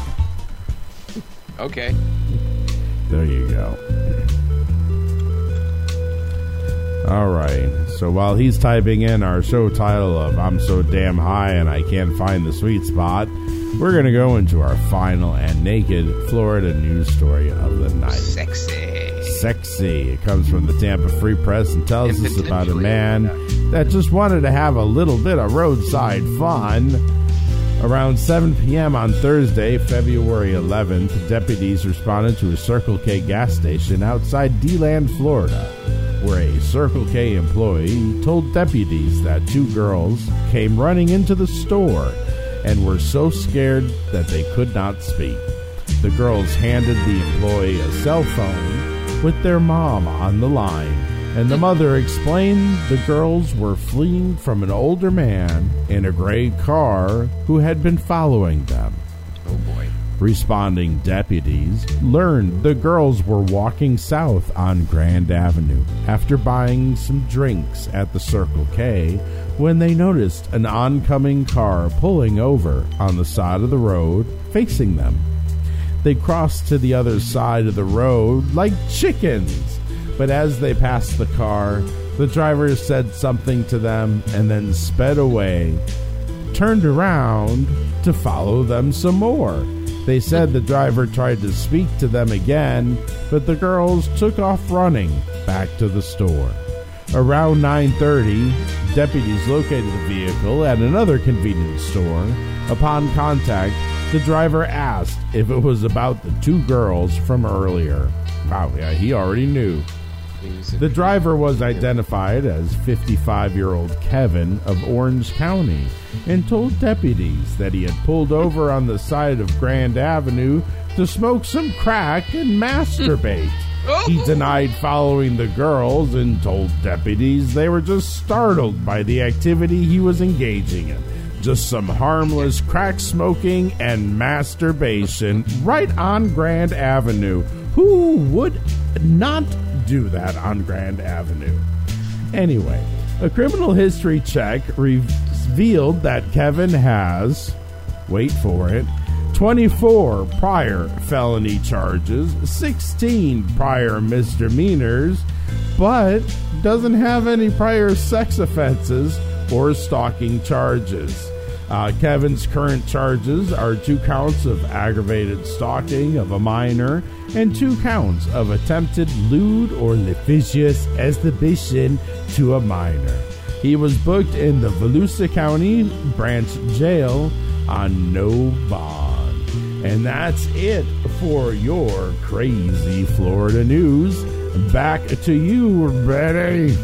Okay. There you go. All right. So while he's typing in our show title of I'm so damn high and I can't find the sweet spot, we're going to go into our final and naked Florida news story of the night. Sexy. Sexy. It comes from the Tampa Free Press and tells us about a man that just wanted to have a little bit of roadside fun. Around seven p.m. on Thursday, February eleventh, deputies responded to a Circle K gas station outside DeLand, Florida, where a Circle K employee told deputies that two girls came running into the store and were so scared that they could not speak. The girls handed the employee a cell phone with their mom on the line, and the mother explained the girls were fleeing from an older man in a gray car who had been following them. Oh boy. Responding deputies learned the girls were walking south on Grand Avenue after buying some drinks at the Circle K when they noticed an oncoming car pulling over on the side of the road facing them. They crossed to the other side of the road like chickens, but as they passed the car, the driver said something to them and then sped away, turned around to follow them some more. They said the driver tried to speak to them again, but the girls took off running back to the store. Around nine thirty, deputies located the vehicle at another convenience store. Upon contact, the driver asked if it was about the two girls from earlier. Wow, yeah, he already knew. The driver was identified as fifty-five-year-old Kevin of Orange County and told deputies that he had pulled over on the side of Grand Avenue to smoke some crack and masturbate. He denied following the girls and told deputies they were just startled by the activity he was engaging in. Just some harmless crack smoking and masturbation right on Grand Avenue. Who would not do that on Grand Avenue? Anyway, a criminal history check revealed that Kevin has, wait for it, twenty-four prior felony charges, sixteen prior misdemeanors, but doesn't have any prior sex offenses or stalking charges. Uh, Kevin's current charges are two counts of aggravated stalking of a minor and two counts of attempted lewd or lascivious exhibition to a minor. He was booked in the Volusia County Branch Jail on no bond. And that's it for your crazy Florida news. Back to you, Betty.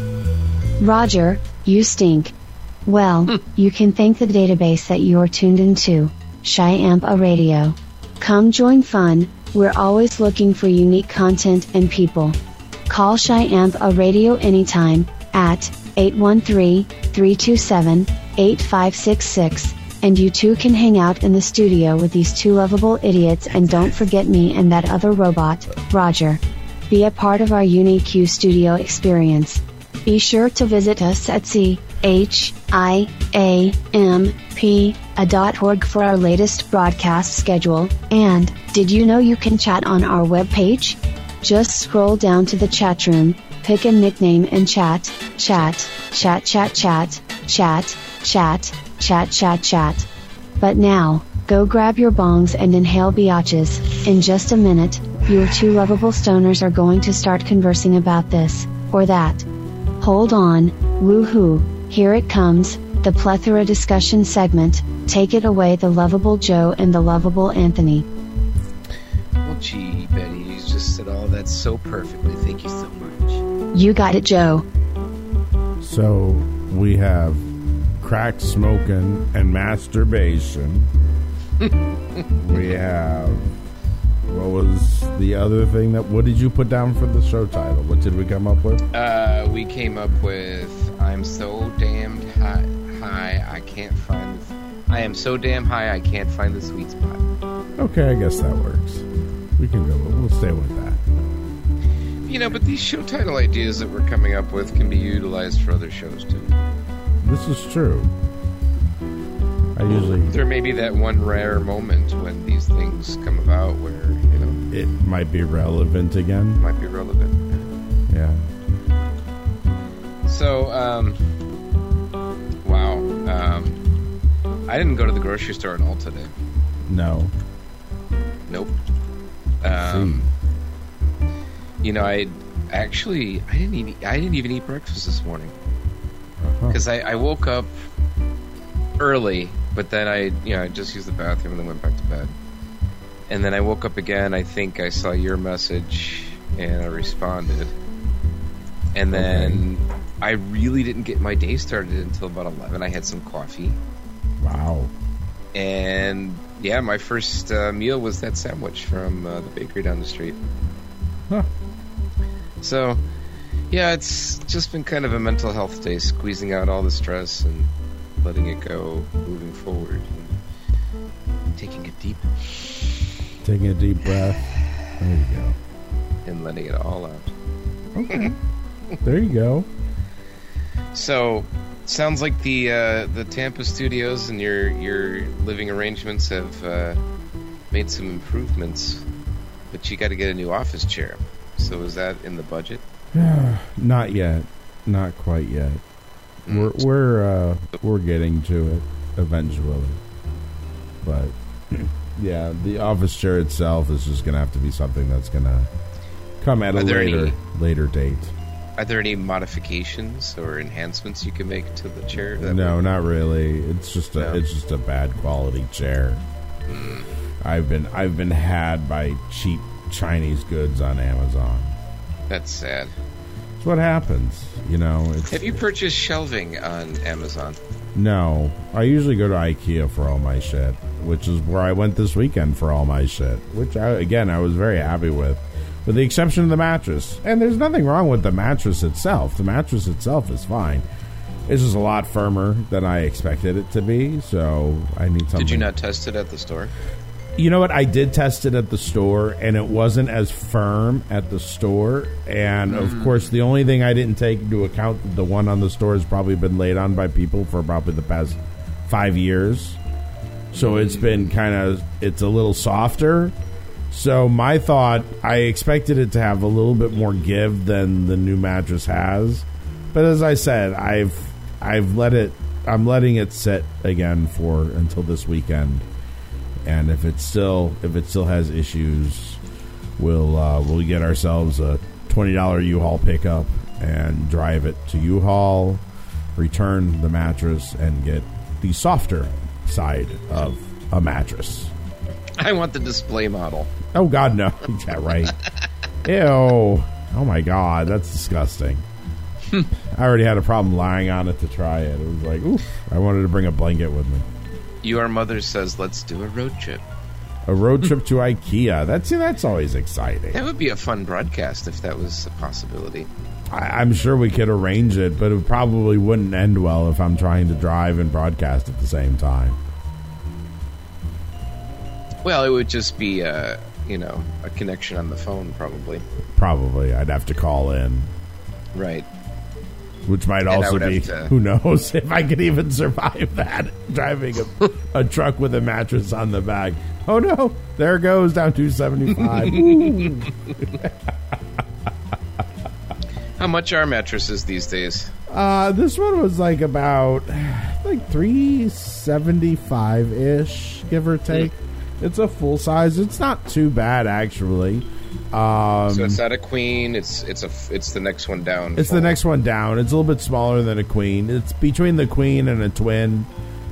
Roger, you stink. Well, you can thank the database that you're tuned into, Shyampa Radio. Come join fun, we're always looking for unique content and people. Call Shyampa Radio anytime, at eight one three, three two seven, eight five six six, and you too can hang out in the studio with these two lovable idiots, and don't forget me and that other robot, Roger. Be a part of our unique U studio experience. Be sure to visit us at c H I A M P A dot org for our latest broadcast schedule. And, did you know you can chat on our webpage? Just scroll down to the chat room, pick a nickname and chat, chat, chat, chat, chat, chat, chat, chat, chat, chat. But now, go grab your bongs and inhale biatches. In just a minute, your two lovable stoners are going to start conversing about this, or that. Hold on, woohoo, here it comes, the plethora discussion segment. Take it away, the lovable Joe and the lovable Anthony. Well, gee, Betty, you just said all that so perfectly. Thank you so much. You got it, Joe. So, we have crack smoking and masturbation. We have... What was the other thing that... What did you put down for the show title? What did we come up with? Uh, we came up with... I'm so damned high, high I can't find... The, I am so damn high I can't find the sweet spot. Okay, I guess that works. We can go... We'll stay with that. You know, but these show title ideas that we're coming up with can be utilized for other shows, too. This is true. I usually... There may be that one rare moment when these things come about where, you know... It might be relevant again. Might be relevant. Yeah. So, um... Wow. Um... I didn't go to the grocery store at all today. No. Nope. Um... You know, I... Actually, I didn't even... I didn't even eat breakfast this morning. Because uh-huh. I, I woke up early... But then I, you know, I just used the bathroom and then went back to bed. And then I woke up again. I think I saw your message and I responded. And then okay. I really didn't get my day started until about eleven. I had some coffee. Wow. And yeah, my first uh, meal was that sandwich from uh, the bakery down the street. Huh. So, yeah, it's just been kind of a mental health day, squeezing out all the stress and letting it go, moving forward, and taking a deep... Taking a deep breath. There you go. And letting it all out. Okay. There you go. So, sounds like the uh, the Tampa studios and your, your living arrangements have uh, made some improvements, but you got to get a new office chair. So is that in the budget? Not yet. Not quite yet. We're we're uh, we're getting to it eventually, but yeah, the office chair itself is just gonna have to be something that's gonna come at a later any, later date. Are there any modifications or enhancements you can make to the chair? No, would... not really. It's just a no. it's just a bad quality chair. Mm. I've been I've been had by cheap Chinese goods on Amazon. That's sad. It's what happens, you know. It's, Have you purchased shelving on Amazon? No. I usually go to IKEA for all my shit, which is where I went this weekend for all my shit, which, I, again, I was very happy with, with the exception of the mattress. And there's nothing wrong with the mattress itself. The mattress itself is fine. It's just a lot firmer than I expected it to be, so I need something. Did you not test it at the store? You know what? I did test it at the store, and it wasn't as firm at the store. And, mm. of course, the only thing I didn't take into account, the one on the store has probably been laid on by people for probably the past five years. So mm. it's been kind of, it's a little softer. So my thought, I expected it to have a little bit more give than the new mattress has. But as I said, I've I've let it, I'm letting it sit again for until this weekend. And if it still if it still has issues, we'll uh, we'll get ourselves a twenty dollar U-Haul pickup and drive it to U-Haul, return the mattress, and get the softer side of a mattress. I want the display model. Oh God, no! Yeah, right. Ew! Oh my God, that's disgusting. I already had a problem lying on it to try it. It was like, oof! I wanted to bring a blanket with me. Your mother says, let's do a road trip. A road trip to IKEA. That's that's always exciting. That would be a fun broadcast if that was a possibility. I, I'm sure we could arrange it, but it probably wouldn't end well if I'm trying to drive and broadcast at the same time. Well, it would just be, a, you know, a connection on the phone, probably. Probably. I'd have to call in. Right. which might And I also would be, have to- who knows if I could even survive that, driving a, a truck with a mattress on the back. Oh no, there it goes, down two seventy-five. Ooh. How much are mattresses these days? Uh, this one was like about like three seventy-five ish, give or take. Mm. It's a full size. It's not too bad actually. Um, So it's not a queen. It's it's a it's the next one down. It's the next one down. It's a little bit smaller than a queen. It's between the queen and a twin.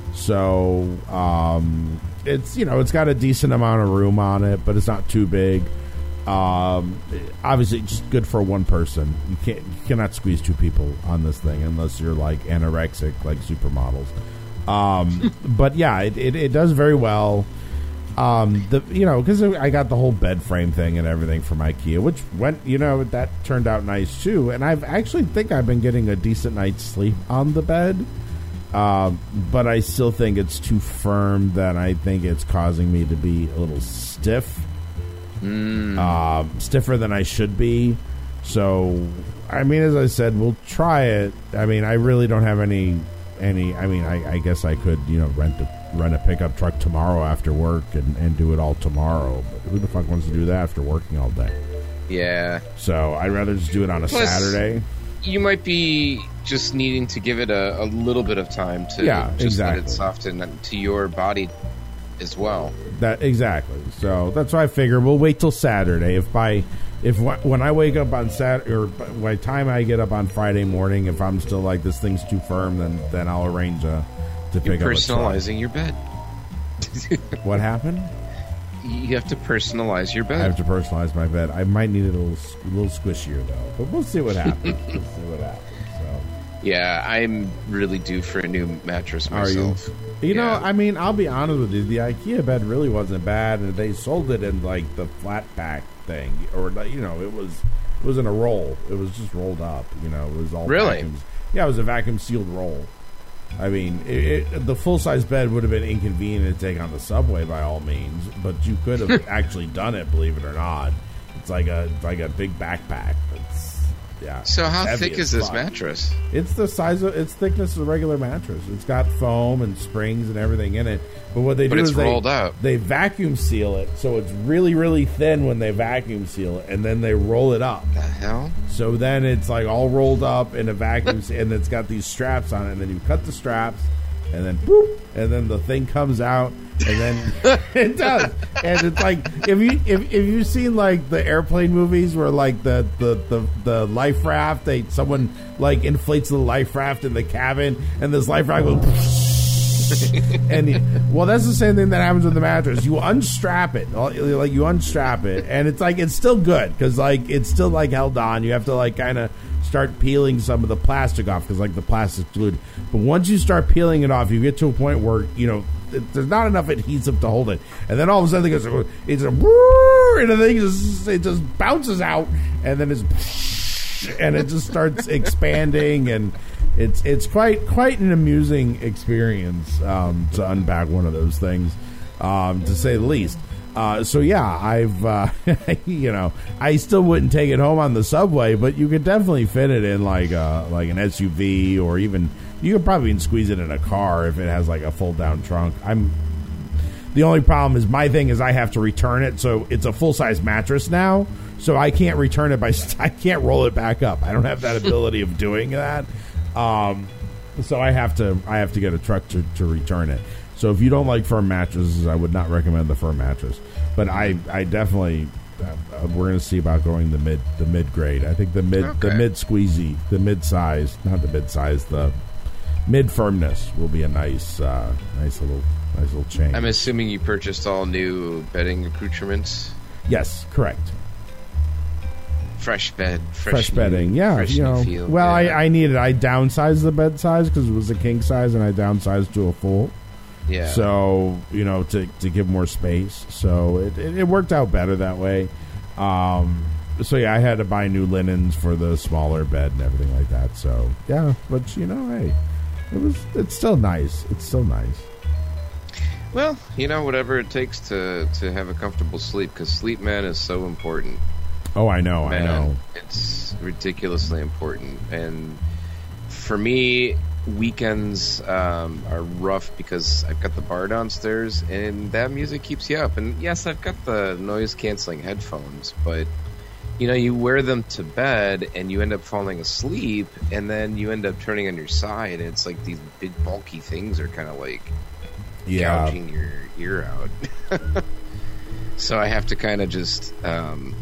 So um, it's you know it's got a decent amount of room on it, but it's not too big. Um, obviously, just good for one person. You can't, you cannot squeeze two people on this thing unless you're like anorexic, like supermodels. Um, but yeah, it, it, it does very well. Um, the you know because I got the whole bed frame thing and everything from IKEA, which went you know that turned out nice too. And I've actually think I've been getting a decent night's sleep on the bed. Um, but I still think it's too firm that I think it's causing me to be a little stiff. Mm. Um, stiffer than I should be. So, I mean, as I said, we'll try it. I mean, I really don't have any, any. I mean, I, I guess I could, you know, rent a rent a pickup truck tomorrow after work and, and do it all tomorrow. But who the fuck wants to do that after working all day? Yeah. So I'd rather just do it on a Plus, Saturday. You might be just needing to give it a, a little bit of time to Yeah, just exactly. let it soften to your body as well. That exactly. So that's why I figure we'll wait till Saturday. If by if when I wake up on Saturday or by the time I get up on Friday morning, if I'm still like this thing's too firm, then then I'll arrange a to You're pick up. personalizing your bed. What happened? You have to personalize your I bed. have to personalize my bed. I might need it a little a little squishier though, but we'll see what happens. We'll see what happens. So. Yeah, I'm really due for a new mattress Are you? myself. You know, Yeah. I mean, I'll be honest with you. The IKEA bed really wasn't bad, and they sold it in like the flat pack thing, or like, you know, it was it was in a roll. It was just rolled up. You know, it was all Really? vacuums. Yeah, it was a vacuum sealed roll. I mean, it, it, the full size bed would have been inconvenient to take on the subway by all means, but you could have actually done it. Believe it or not, it's like a it's like a big backpack. It's yeah. So how heavy thick as is this fuck. mattress? It's the size of its thickness of a regular mattress. It's got foam and springs and everything in it. But what they But do it's is they, rolled out. they vacuum seal it, so it's really, really thin when they vacuum seal it, and then they roll it up. The hell? So then it's like all rolled up in a vacuum, se- and it's got these straps on it, and then you cut the straps, and then boop, and then the thing comes out, and then it does, and it's like if you if, if you've seen like the airplane movies where like the the, the, the life raft, they someone like inflates the life raft in the cabin, and this life raft goes. and you, well, that's the same thing that happens with the mattress. You unstrap it, like you unstrap it, and it's like it's still good because like it's still like held on. You have to like kind of start peeling some of the plastic off because like the plastic's glued. But once you start peeling it off, you get to a point where you know it, there's not enough adhesive to hold it, and then all of a sudden it goes, it's a and the thing just it just bounces out, and then it's and it just starts expanding and. It's it's quite quite an amusing experience um, to unpack one of those things, um, to say the least. Uh, so yeah, I've uh, you know I still wouldn't take it home on the subway, but you could definitely fit it in like a, like an S U V, or even you could probably even squeeze it in a car if it has like a fold down trunk. I'm the only problem is my thing is I have to return it, so it's a full size mattress now, so I can't return it by I can't roll it back up. I don't have that ability of doing that. Um, so I have to I have to get a truck to, to return it. So if you don't like firm mattresses, I would not recommend the firm mattress. But I I definitely uh, we're going to see about going the mid the mid grade. I think the mid Okay. the mid squeezy the mid size not the mid size the mid firmness will be a nice uh, nice little nice little change. I'm assuming you purchased all new bedding accoutrements. Yes, correct. Fresh bed, fresh, Fresh new- bedding, yeah. fresh You new know, feel. well, yeah. I, I needed. I downsized the bed size because it was a king size, and I downsized to a full. Yeah. So you know, to to give more space, so it, it, it worked out better that way. Um, so yeah, I had to buy new linens for the smaller bed and everything like that. So yeah, but you know, hey, it was. It's still nice. It's still nice. Well, you know, whatever it takes to to have a comfortable sleep, because sleep, man, is so important. Oh, I know, Man, I know. It's ridiculously important, and for me, weekends um, are rough because I've got the bar downstairs, and that music keeps you up. And yes, I've got the noise-canceling headphones, but you know, you wear them to bed, and you end up falling asleep, and then you end up turning on your side, and it's like these big bulky things are kind of like yeah. gouging your ear out. So I have to kind of just um,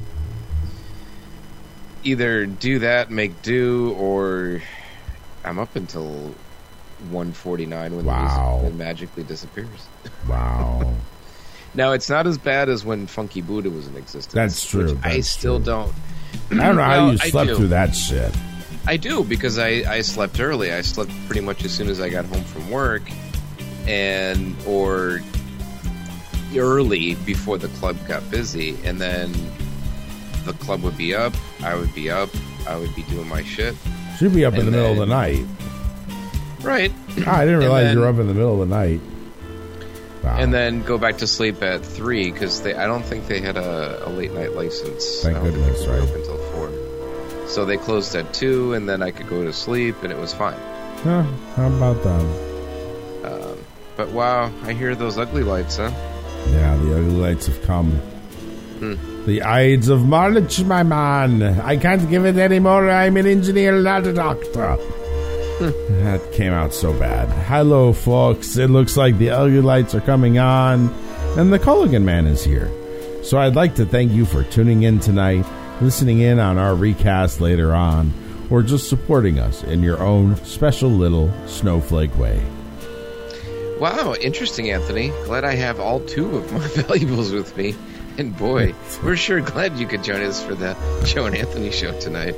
either do that, make do, or I'm up until one forty-nine when wow. the music magically disappears. Wow. Now, it's not as bad as when Funky Buddha was in existence. That's true. That's I still true. don't. I don't know well, how you slept through that shit. I do, because I, I slept early. I slept pretty much as soon as I got home from work, and or early before the club got busy, and then the club would be up, I would be up, I would be doing my shit. She'd be up in the then, middle of the night. Right. Oh, I didn't realize then, you were up in the middle of the night. Wow. And then go back to sleep at three, because they I don't think they had a, a late night license. Thank goodness, right? Up until four, so they closed at two, and then I could go to sleep, and it was fine. Huh, how about that? Um, but wow, I hear those ugly lights, huh? Yeah, the ugly lights have come. Hmm. The Ides of March, my man. I can't give it anymore. I'm an engineer, not a doctor. That came out so bad. Hello, folks. It looks like the ugly lights are coming on, and the Culligan Man is here. So I'd like to thank you for tuning in tonight, listening in on our recast later on, or just supporting us in your own special little snowflake way. Wow, interesting, Anthony. Glad I have all two of my valuables with me. And boy, we're sure glad you could join us for the Joe and Anthony show tonight.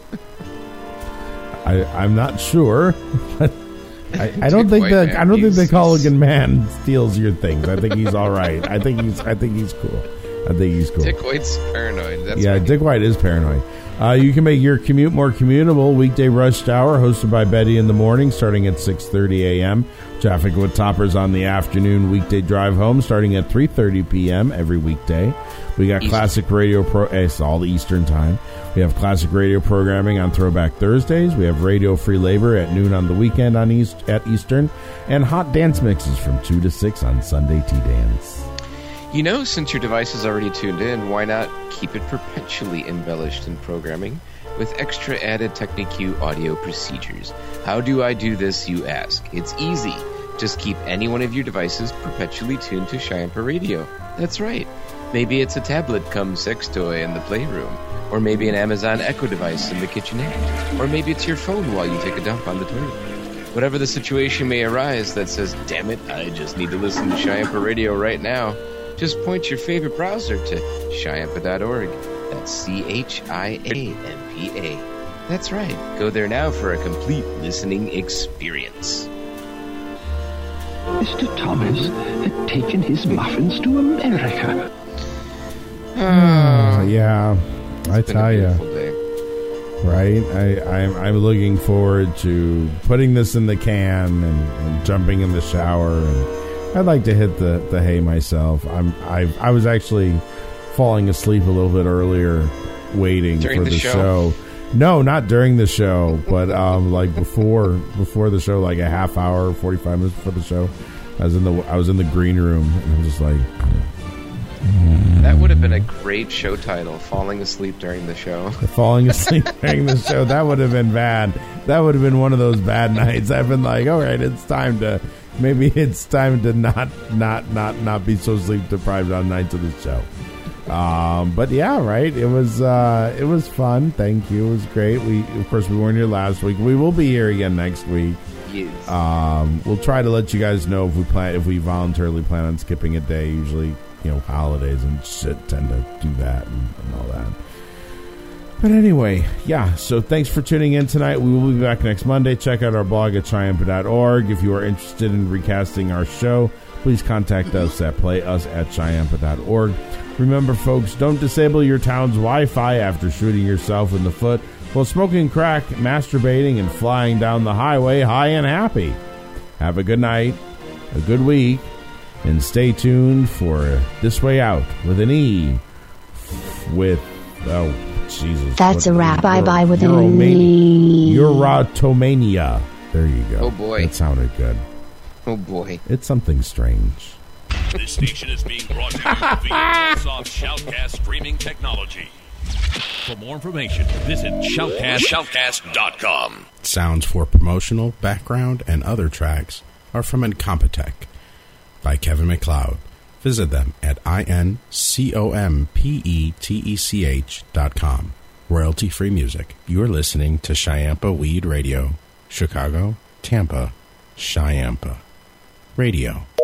I, I'm not sure, but I, I don't think that I don't think the Culligan Man steals your things. I think he's all right. I think he's I think he's cool. I think he's cool. Dick White's paranoid. That's yeah, Dick White is paranoid. Uh, you can make your commute more commutable. Weekday Rush Hour, hosted by Betty in the morning, starting at six thirty a.m. Traffic with Toppers on the afternoon. Weekday drive home, starting at three thirty p.m. every weekday. We got Eastern. Classic radio pro. It's all Eastern time. We have classic radio programming on Throwback Thursdays. We have Radio Free Labor at noon on the weekend on East at Eastern, and hot dance mixes from two to six on Sunday Tea Dance. You know, since your device is already tuned in, why not keep it perpetually embellished in programming with extra added Technique audio procedures? How do I do this, you ask? It's easy. Just keep any one of your devices perpetually tuned to Cheyenne Radio. That's right. Maybe it's a tablet cum sex toy in the playroom, or maybe an Amazon Echo device in the kitchenette, or maybe it's your phone while you take a dump on the toilet. Whatever the situation may arise that says, damn it, I just need to listen to Cheyenne Radio right now, just point your favorite browser to Chiampa dot org. That's C H I A M P A. That's right. Go there now for a complete listening experience. Mister Thomas had taken his muffins to America. Uh, yeah, I tell you, right? I, I'm I'm looking forward to putting this in the can and, and jumping in the shower, and I'd like to hit the, the hay myself. I'm I I was actually falling asleep a little bit earlier, waiting during for the, the show. show. No, not during the show, but um, like before before the show, like a half hour, forty five minutes before the show. I was in the I was in the green room, and I'm just like. That would have been a great show title, Falling Asleep During the Show. Falling Asleep During the Show. That would have been bad. That would have been one of those bad nights. I've been like, all right, it's time to, maybe it's time to not, not, not, not be so sleep deprived on nights of the show. Um, but yeah, right. It was, uh, it was fun. Thank you. It was great. We, of course, we weren't here last week. We will be here again next week. Yes. Um, we'll try to let you guys know if we plan, if we voluntarily plan on skipping a day. Usually, you know, holidays and shit tend to do that and, and all that. But anyway, yeah, so thanks for tuning in tonight. We will be back next Monday. Check out our blog at Chiampa dot org. If you are interested in recasting our show, please contact us at playus at Chiampa dot org. Remember, folks, don't disable your town's Wi-Fi after shooting yourself in the foot while smoking crack, masturbating, and flying down the highway high and happy. Have a good night, a good week, and stay tuned for This Way Out with an E with, oh, Jesus. That's a wrap. Bye-bye with an Euromania. Eurotomania. There you go. Oh, boy. That sounded good. Oh, boy. It's something strange. This station is being brought to you via Soft Shoutcast streaming technology. For more information, visit shoutcast shoutcast dot com. Sounds for promotional, background, and other tracks are from Incompetech by Kevin MacLeod. Visit them at I-N-C-O-M-P-E-T-E-C-H dot com. Royalty-free music. You're listening to Chiampa Weed Radio. Chicago, Tampa, Chiampa Radio.